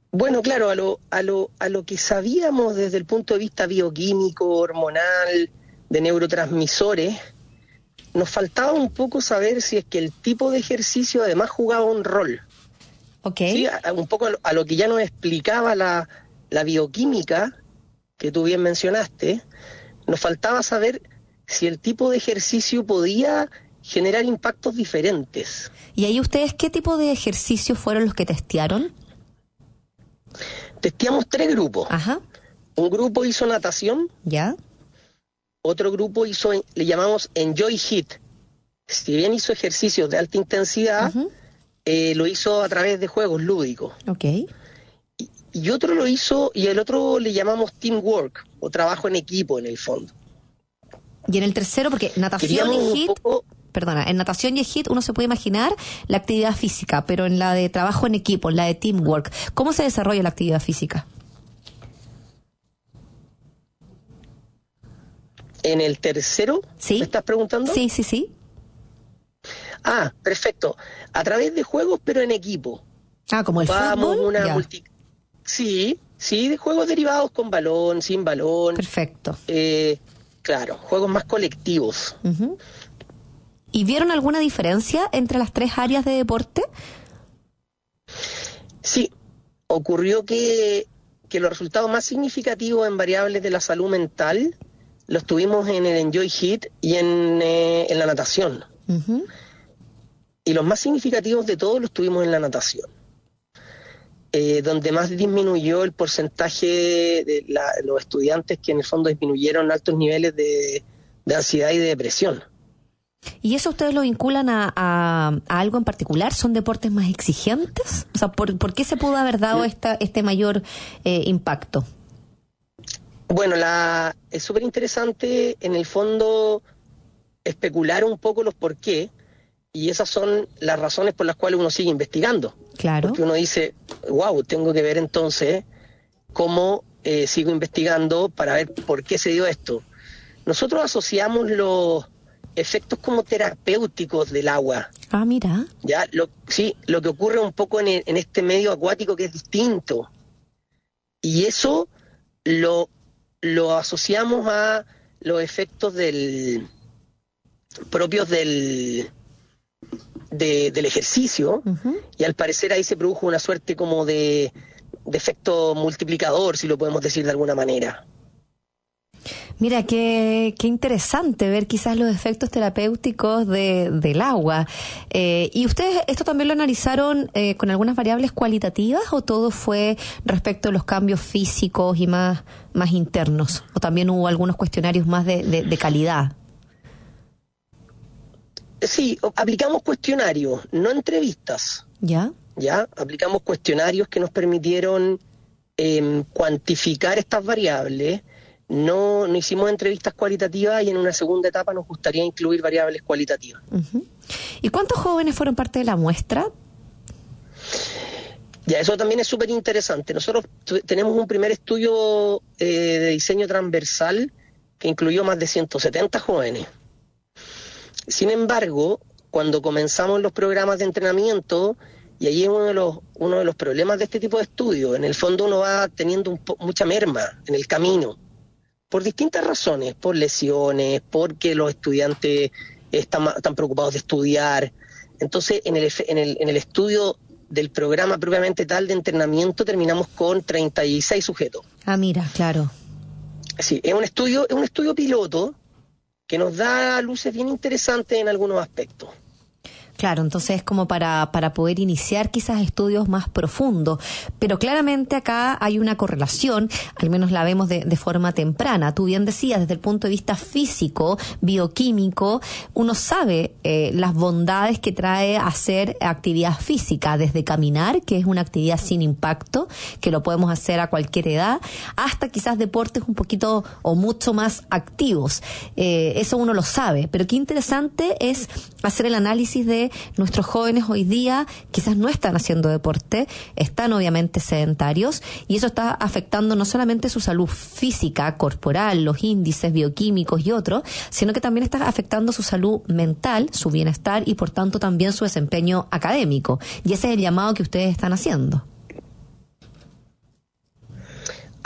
Bueno, claro, a lo que sabíamos desde el punto de vista bioquímico, hormonal, de neurotransmisores, nos faltaba un poco saber si es que el tipo de ejercicio además jugaba un rol. Okay. ¿Sí? Un poco a lo que ya nos explicaba la bioquímica, que tú bien mencionaste, nos faltaba saber si el tipo de ejercicio podía generar impactos diferentes. ¿Y ahí ustedes qué tipo de ejercicios fueron los que testearon? Testeamos 3 grupos. Ajá. Un grupo hizo natación. Ya. Otro grupo le llamamos Enjoy HIIT. Si bien hizo ejercicios de alta intensidad, lo hizo a través de juegos lúdicos. Okay. Y otro lo hizo, y el otro le llamamos Teamwork, o trabajo en equipo en el fondo. Y en el tercero, porque natación y HIIT... en natación y HIIT uno se puede imaginar la actividad física, pero en la de trabajo en equipo, en la de teamwork, ¿cómo se desarrolla la actividad física? ¿En el tercero? ¿Sí? ¿Me estás preguntando? Sí. Ah, perfecto. A través de juegos, pero en equipo. Ah, como el fútbol. Sí, de juegos derivados con balón, sin balón. Perfecto. Claro, juegos más colectivos. Uh-huh. ¿Y vieron alguna diferencia entre las 3 áreas de deporte? Sí, ocurrió que los resultados más significativos en variables de la salud mental los tuvimos en el Enjoy HIIT y en la natación. Uh-huh. Y los más significativos de todos los tuvimos en la natación. Donde más disminuyó el porcentaje de los estudiantes que en el fondo disminuyeron altos niveles de ansiedad y de depresión. ¿Y eso ustedes lo vinculan a algo en particular? ¿Son deportes más exigentes? O sea, ¿por qué se pudo haber dado este mayor impacto? Bueno, es súper interesante en el fondo especular un poco los por qué, y esas son las razones por las cuales uno sigue investigando. Claro. Porque uno dice, wow, tengo que ver entonces cómo sigo investigando para ver por qué se dio esto. Nosotros asociamos los efectos como terapéuticos del agua. Ah, mira. Ya, lo que ocurre un poco en este medio acuático que es distinto. Y eso lo asociamos a los efectos propios del ejercicio, uh-huh. Y al parecer ahí se produjo una suerte como de efecto multiplicador, si lo podemos decir de alguna manera. Mira, qué interesante ver quizás los efectos terapéuticos del agua. ¿Y ustedes esto también lo analizaron con algunas variables cualitativas o todo fue respecto a los cambios físicos y más internos? ¿O también hubo algunos cuestionarios más de calidad? Sí, aplicamos cuestionarios, no entrevistas. ¿Ya? Aplicamos cuestionarios que nos permitieron cuantificar estas variables. No hicimos entrevistas cualitativas y en una segunda etapa nos gustaría incluir variables cualitativas. Uh-huh. ¿Y cuántos jóvenes fueron parte de la muestra? Eso también es súper interesante. Nosotros tenemos un primer estudio de diseño transversal que incluyó más de 170 jóvenes. Sin embargo, cuando comenzamos los programas de entrenamiento, y ahí es uno de los problemas de este tipo de estudios, en el fondo uno va teniendo mucha merma en el camino, por distintas razones, por lesiones, porque los estudiantes están preocupados de estudiar. Entonces, en el estudio del programa propiamente tal de entrenamiento terminamos con 36 sujetos. Ah, mira, claro. Sí, es un estudio piloto que nos da luces bien interesantes en algunos aspectos. Claro, entonces es como para poder iniciar quizás estudios más profundos, pero claramente acá hay una correlación, al menos la vemos de forma temprana. Tú bien decías, desde el punto de vista físico, bioquímico, uno sabe las bondades que trae hacer actividad física, desde caminar, que es una actividad sin impacto, que lo podemos hacer a cualquier edad, hasta quizás deportes un poquito o mucho más activos. Eso uno lo sabe, pero qué interesante es hacer el análisis de nuestros jóvenes hoy día quizás no están haciendo deporte, están obviamente sedentarios y eso está afectando no solamente su salud física, corporal, los índices bioquímicos y otros, sino que también está afectando su salud mental, su bienestar y por tanto también su desempeño académico. Y ese es el llamado que ustedes están haciendo.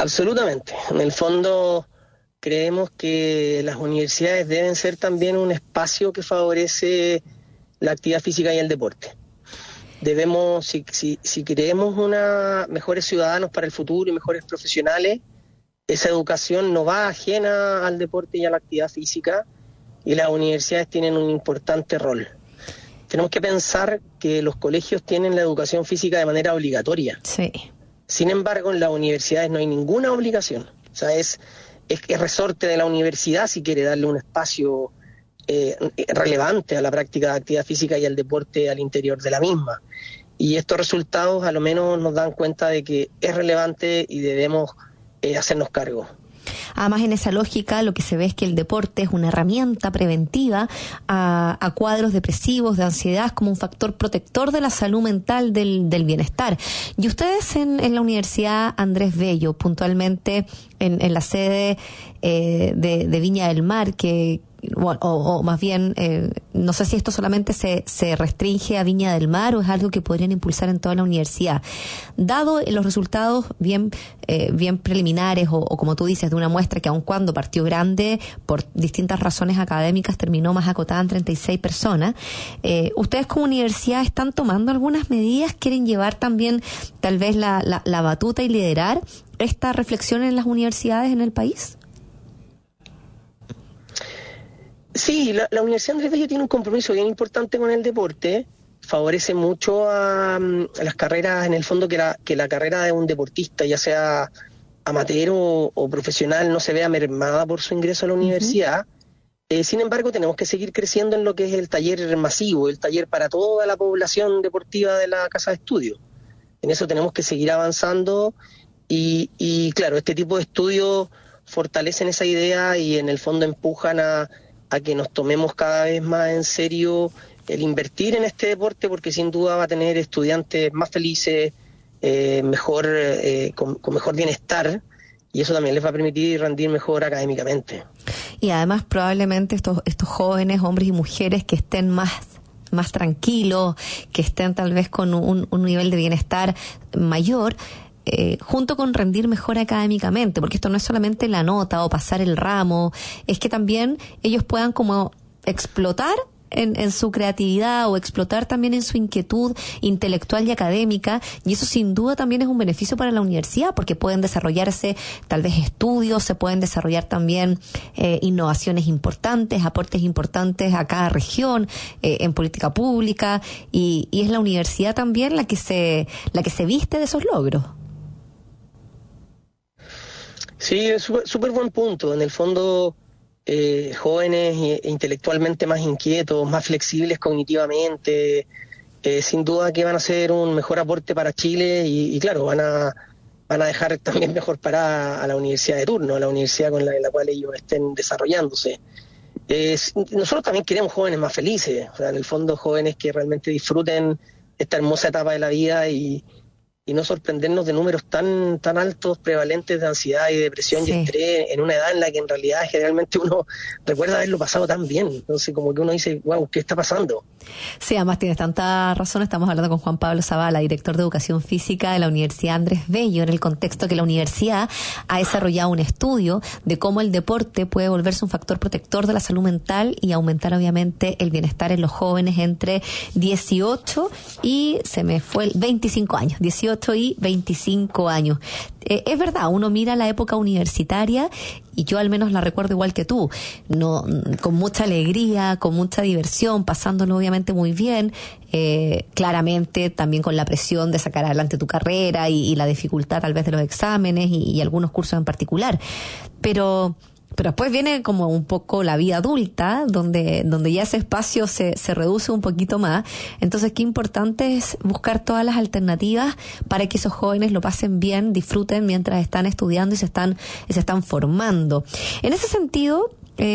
Absolutamente. En el fondo creemos que las universidades deben ser también un espacio que favorece la actividad física y el deporte. Debemos, si queremos mejores ciudadanos para el futuro y mejores profesionales, esa educación no va ajena al deporte y a la actividad física, y las universidades tienen un importante rol. Tenemos que pensar que los colegios tienen la educación física de manera obligatoria. Sí. Sin embargo, en las universidades no hay ninguna obligación. O sea, es resorte de la universidad si quiere darle un espacio relevante a la práctica de actividad física y al deporte al interior de la misma. Y estos resultados a lo menos nos dan cuenta de que es relevante y debemos hacernos cargo. Además, en esa lógica, lo que se ve es que el deporte es una herramienta preventiva a cuadros depresivos, de ansiedad, como un factor protector de la salud mental, del bienestar. Y ustedes en la Universidad Andrés Bello, puntualmente en la sede de Viña del Mar, o más bien, no sé si esto solamente se restringe a Viña del Mar o es algo que podrían impulsar en toda la universidad. Dado los resultados bien preliminares o como tú dices, de una muestra que aun cuando partió grande, por distintas razones académicas terminó más acotada en 36 personas, ¿ustedes como universidad están tomando algunas medidas? ¿Quieren llevar también tal vez la batuta y liderar esta reflexión en las universidades en el país? Sí, la Universidad Andrés Bello tiene un compromiso bien importante con el deporte. Favorece mucho a las carreras, en el fondo, que la carrera de un deportista, ya sea amateur o profesional, no se vea mermada por su ingreso a la universidad. Sin embargo, tenemos que seguir creciendo en lo que es el taller masivo, el taller para toda la población deportiva de la casa de estudio. En eso tenemos que seguir avanzando y claro, este tipo de estudios fortalecen esa idea y en el fondo empujan a que nos tomemos cada vez más en serio el invertir en este deporte, porque sin duda va a tener estudiantes más felices, con mejor bienestar, y eso también les va a permitir rendir mejor académicamente. Y además probablemente estos jóvenes, hombres y mujeres que estén más tranquilos, que estén tal vez con un nivel de bienestar mayor, junto con rendir mejor académicamente, porque esto no es solamente la nota o pasar el ramo, es que también ellos puedan como explotar en su creatividad o explotar también en su inquietud intelectual y académica, y eso sin duda también es un beneficio para la universidad, porque pueden desarrollarse tal vez estudios, se pueden desarrollar también innovaciones importantes, aportes importantes a cada región en política pública, y es la universidad también la que se viste de esos logros. Sí, es súper buen punto. En el fondo, jóvenes intelectualmente más inquietos, más flexibles cognitivamente, sin duda que van a ser un mejor aporte para Chile y claro, van a dejar también mejor parada a la universidad de turno, a la universidad con la cual ellos estén desarrollándose. Nosotros también queremos jóvenes más felices, o sea, en el fondo jóvenes que realmente disfruten esta hermosa etapa de la vida y no sorprendernos de números tan altos, prevalentes de ansiedad y depresión y estrés en una edad en la que en realidad generalmente uno recuerda haberlo pasado tan bien. Entonces como que uno dice, wow, ¿qué está pasando? Sí, además tienes tanta razón. Estamos hablando con Juan Pablo Zavala, director de Educación Física de la Universidad Andrés Bello, en el contexto que la universidad ha desarrollado un estudio de cómo el deporte puede volverse un factor protector de la salud mental y aumentar obviamente el bienestar en los jóvenes entre 18 y 25 años, 18 y 25 años. Es verdad, uno mira la época universitaria y yo al menos la recuerdo igual que tú, con mucha alegría, con mucha diversión, pasándolo obviamente muy bien, claramente también con la presión de sacar adelante tu carrera y la dificultad tal vez de los exámenes y algunos cursos en particular, pero después viene como un poco la vida adulta, donde ya ese espacio se reduce un poquito más. Entonces, qué importante es buscar todas las alternativas para que esos jóvenes lo pasen bien, disfruten mientras están estudiando y se están formando. En ese sentido,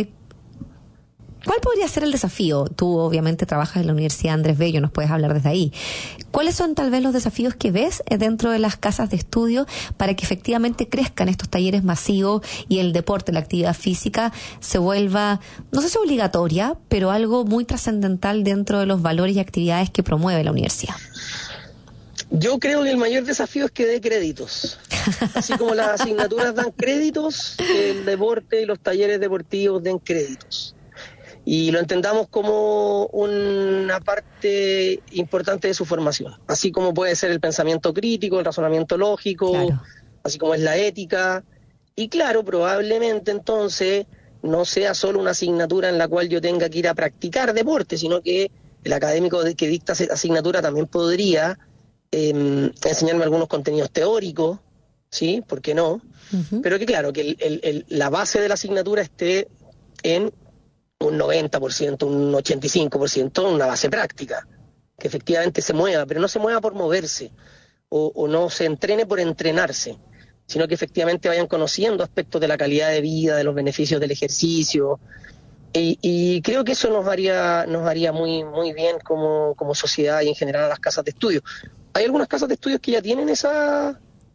¿cuál podría ser el desafío? Tú obviamente trabajas en la Universidad Andrés Bello, nos puedes hablar desde ahí. ¿Cuáles son tal vez los desafíos que ves dentro de las casas de estudio para que efectivamente crezcan estos talleres masivos y el deporte, la actividad física se vuelva, no sé si obligatoria, pero algo muy trascendental dentro de los valores y actividades que promueve la universidad? Yo creo que el mayor desafío es que dé créditos. Así como las asignaturas dan créditos, el deporte y los talleres deportivos den créditos. Y lo entendamos como una parte importante de su formación, así como puede ser el pensamiento crítico, el razonamiento lógico, claro, así como es la ética. Y claro, probablemente entonces no sea solo una asignatura en la cual yo tenga que ir a practicar deporte, sino que el académico que dicta esa asignatura también podría enseñarme algunos contenidos teóricos, ¿sí? ¿Por qué no? Uh-huh. Pero que claro, que la base de la asignatura esté en un 90%, un 85%, una base práctica, que efectivamente se mueva, pero no se mueva por moverse, o no se entrene por entrenarse, sino que efectivamente vayan conociendo aspectos de la calidad de vida, de los beneficios del ejercicio, y creo que eso nos haría muy, muy bien como sociedad y en general a las casas de estudio. Hay algunas casas de estudios que ya tienen esa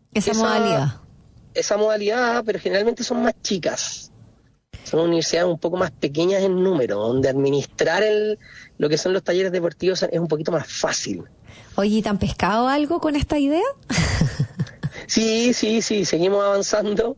modalidad, pero generalmente son más chicas. Son universidades un poco más pequeñas en número, donde administrar lo que son los talleres deportivos es un poquito más fácil. Oye, ¿te han pescado algo con esta idea? Sí, seguimos avanzando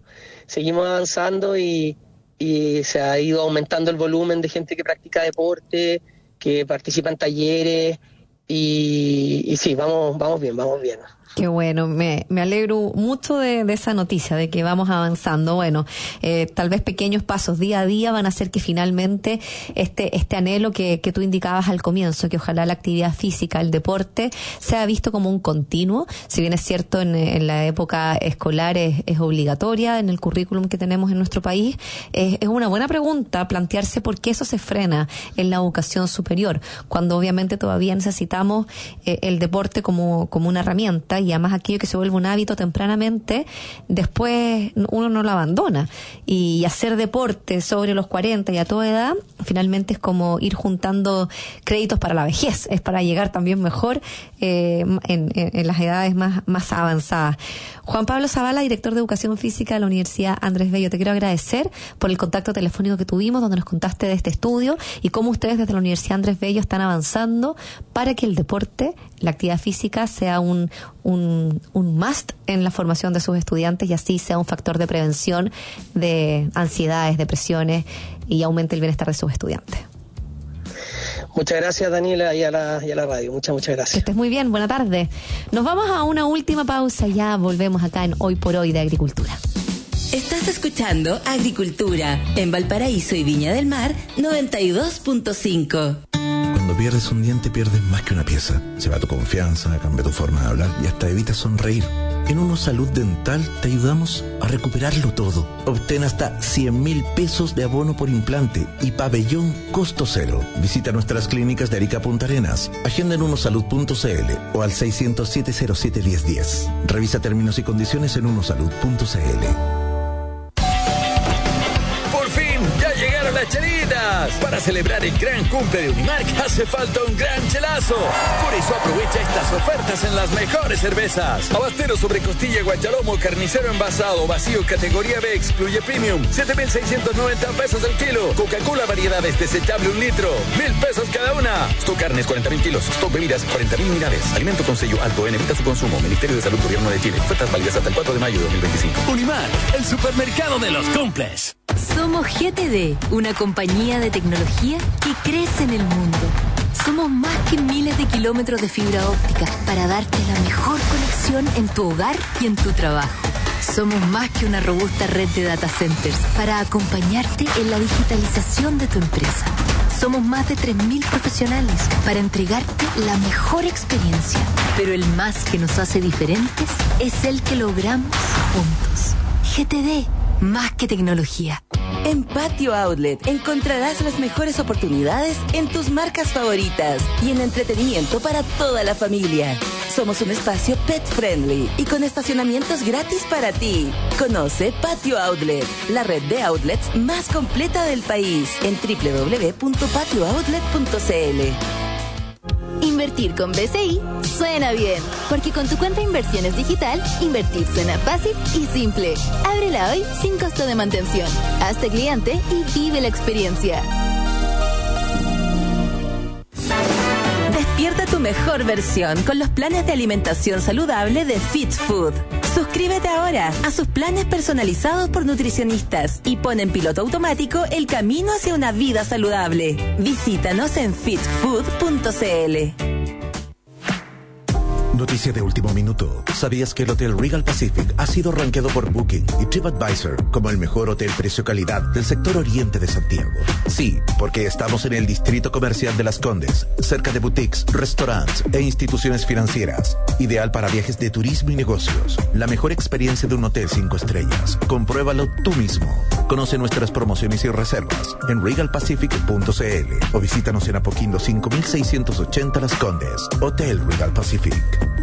y se ha ido aumentando el volumen de gente que practica deporte, que participa en talleres y sí, vamos bien. Qué bueno, me alegro mucho de esa noticia, de que vamos avanzando. Bueno, tal vez pequeños pasos día a día van a hacer que finalmente este anhelo que tú indicabas al comienzo, que ojalá la actividad física, el deporte, sea visto como un continuo. Si bien es cierto, en la época escolar es obligatoria en el currículum que tenemos en nuestro país, es una buena pregunta plantearse por qué eso se frena en la educación superior, cuando obviamente todavía necesitamos el deporte como una herramienta. Y además aquello que se vuelve un hábito tempranamente, después uno no lo abandona. Y hacer deporte sobre los 40 y a toda edad, finalmente es como ir juntando créditos para la vejez, es para llegar también mejor en las edades más avanzadas. Juan Pablo Zavala, director de Educación Física de la Universidad Andrés Bello, te quiero agradecer por el contacto telefónico que tuvimos, donde nos contaste de este estudio y cómo ustedes desde la Universidad Andrés Bello están avanzando para que el deporte, la actividad física, sea un must en la formación de sus estudiantes y así sea un factor de prevención de ansiedades, depresiones y aumente el bienestar de sus estudiantes. Muchas gracias, Daniela, y a la radio. Muchas gracias. Que estés muy bien, buena tarde. Nos vamos a una última pausa y ya volvemos acá en Hoy por Hoy de Agricultura. Estás escuchando Agricultura en Valparaíso y Viña del Mar 92.5. Cuando pierdes un diente, pierdes más que una pieza. Se va tu confianza, cambia tu forma de hablar y hasta evitas sonreír. En UnoSalud Dental te ayudamos a recuperarlo todo. Obtén hasta 100.000 pesos de abono por implante y pabellón costo cero. Visita nuestras clínicas de Arica Punta Arenas. Agenda en unosalud.cl o al 600-707-1010. Revisa términos y condiciones en unosalud.cl. Las chelitas. Para celebrar el gran cumple de Unimark hace falta un gran chelazo. Por eso aprovecha estas ofertas en las mejores cervezas. Abastero sobre costilla, guachalomo, carnicero envasado, vacío, categoría B, excluye premium, 7,690 pesos el kilo. Coca-Cola variedades desechable 1 litro, 1,000 pesos cada una. Stock carnes 40,000 kilos, stock bebidas 40,000 unidades. Alimento con sello alto N, evita su consumo. Ministerio de Salud, Gobierno de Chile. Ofertas válidas hasta el 4 de mayo de 2025. Unimark, el supermercado de los cumples. Somos GTD, una compañía de tecnología que crece en el mundo. Somos más que miles de kilómetros de fibra óptica para darte la mejor conexión en tu hogar y en tu trabajo. Somos más que una robusta red de data centers para acompañarte en la digitalización de tu empresa. Somos más de 3.000 profesionales para entregarte la mejor experiencia. Pero el más que nos hace diferentes es el que logramos juntos. GTD. Más que tecnología. En Patio Outlet encontrarás las mejores oportunidades en tus marcas favoritas y en entretenimiento para toda la familia. Somos un espacio pet friendly y con estacionamientos gratis para ti. Conoce Patio Outlet, la red de outlets más completa del país en www.patiooutlet.cl. Invertir con BCI suena bien, porque con tu cuenta Inversiones Digital, invertir suena fácil y simple. Ábrela hoy sin costo de mantención. Hazte cliente y vive la experiencia. Despierta tu mejor versión con los planes de alimentación saludable de Fit Food. Suscríbete ahora a sus planes personalizados por nutricionistas y pon en piloto automático el camino hacia una vida saludable. Visítanos en fitfood.cl. Noticia de último minuto. ¿Sabías que el Hotel Regal Pacific ha sido rankeado por Booking y TripAdvisor como el mejor hotel precio-calidad del sector oriente de Santiago? Sí, porque estamos en el distrito comercial de Las Condes, cerca de boutiques, restaurantes e instituciones financieras. Ideal para viajes de turismo y negocios. La mejor experiencia de un hotel 5 estrellas. Compruébalo tú mismo. Conoce nuestras promociones y reservas en regalpacific.cl o visítanos en Apoquindo 5680 Las Condes. Hotel Regal Pacific.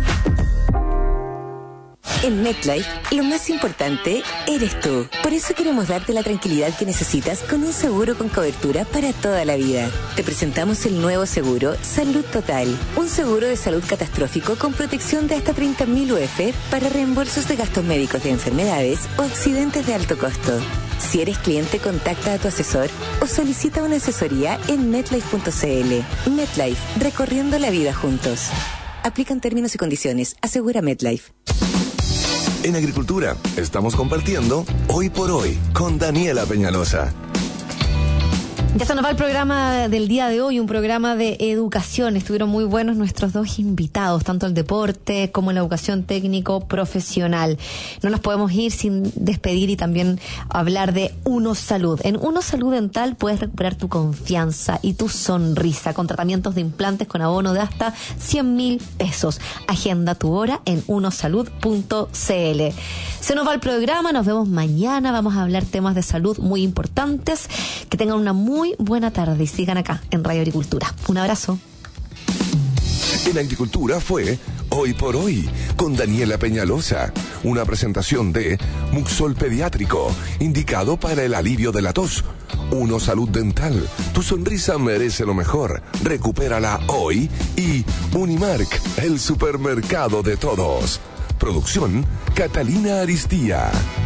En MetLife, lo más importante eres tú. Por eso queremos darte la tranquilidad que necesitas con un seguro con cobertura para toda la vida. Te presentamos el nuevo seguro Salud Total. Un seguro de salud catastrófico con protección de hasta 30.000 UF para reembolsos de gastos médicos de enfermedades o accidentes de alto costo. Si eres cliente, contacta a tu asesor o solicita una asesoría en MetLife.cl. MetLife, recorriendo la vida juntos. Aplican términos y condiciones. Asegura MetLife. En Agricultura estamos compartiendo Hoy por Hoy con Daniela Peñalosa. Ya se nos va el programa del día de hoy, un programa de educación. Estuvieron muy buenos nuestros dos invitados, tanto el deporte como la educación técnico-profesional. No nos podemos ir sin despedir y también hablar de Uno Salud. En Uno Salud Dental puedes recuperar tu confianza y tu sonrisa con tratamientos de implantes con abono de hasta 100.000 pesos. Agenda tu hora en unosalud.cl. Se nos va el programa, nos vemos mañana. Vamos a hablar temas de salud muy importantes. Que tengan una muy buena tarde y sigan acá en Radio Agricultura. Un abrazo. En Agricultura fue Hoy por Hoy con Daniela Peñalosa. Una presentación de Muxol Pediátrico, indicado para el alivio de la tos. Uno Salud Dental. Tu sonrisa merece lo mejor. Recupérala hoy. Y Unimark, el supermercado de todos. Producción Catalina Aristía.